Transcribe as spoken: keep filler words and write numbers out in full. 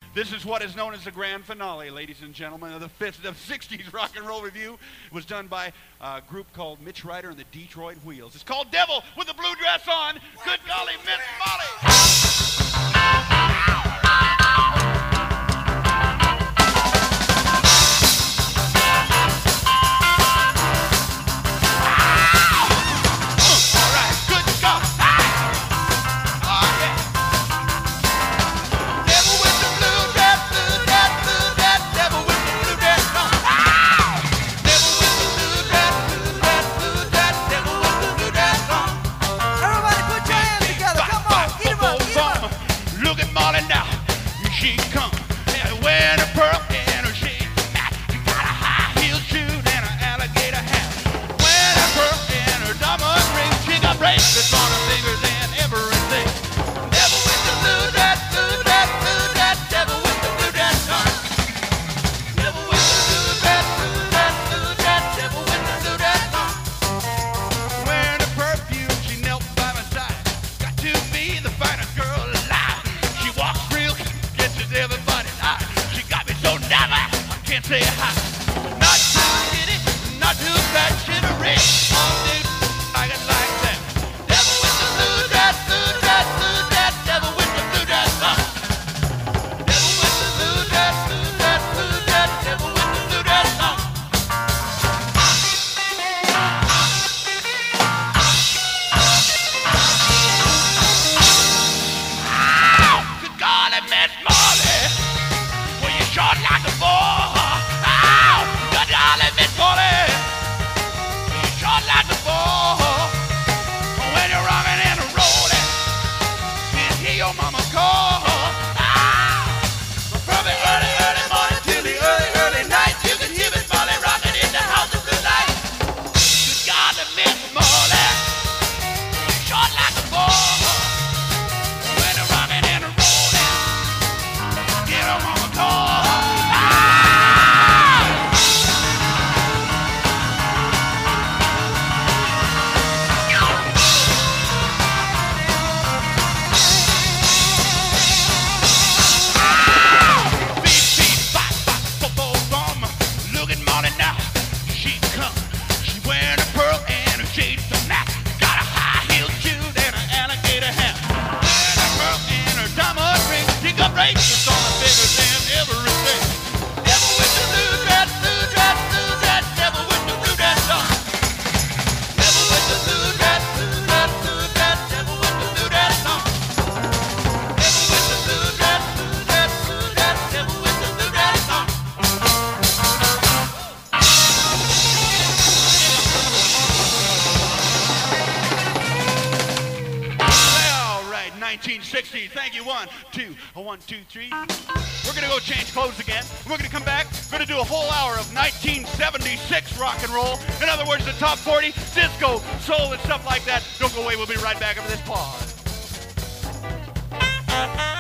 This is what is known as the grand finale, ladies and gentlemen, of the fifth, the sixties Rock and Roll Review. It was done by a group called Mitch Ryder and the Detroit Wheels. It's called Devil with the Blue Dress On. Good golly, Miss Molly. She come and wearing a pearl in her shade. She got a high heel shoe and an alligator hat. Wearing a pearl in her diamond ring. She got bracelets on her fingers and everything. Devil with the blue dress, blue dress, blue dress. Devil with the blue dress on. Devil with the blue dress, blue dress, blue dress. Devil with the blue dress on. Wearing a perfume, she knelt by my side. Got to be the finest girl alive. She walks real. Everybody's eye. She got me so never, I can't say hi. Not too giddy, not too bad, shit a rich. All day, like it like that. Devil with the blue dress, blue dress, blue dress. Devil with the blue dress on. Devil with the blue dress, blue dress, blue dress. Devil with the blue dress on. Good golly, Miss Molly. Short like a bull. Ow! Good golly, Miss Molly. You short like a bull. When you're rocking and rolling, can't hear your mama call. Ow! From the early, early morning till the early, early night, you can hear Miss Molly rocking in the house of blue light. Good golly, Miss Molly. You short like a bull. When you're rocking and rolling, get your mama call. Bracelets on her fingers and everything. Devil with the blue dress, blue dress, blue dress. Devil with the blue dress on. Devil with the blue dress, blue dress, blue dress. Devil with the blue dress on. Devil with the blue dress, blue dress, blue dress. Devil with the blue dress on. All right, nineteen sixty. Thank you. One, two, a one, two, three. We're gonna go change clothes again. We're gonna come back. We're gonna do a whole hour of nineteen seventy-six rock and roll. In other words, the top forty, disco, soul, and stuff like that. Don't go away. We'll be right back after this pause.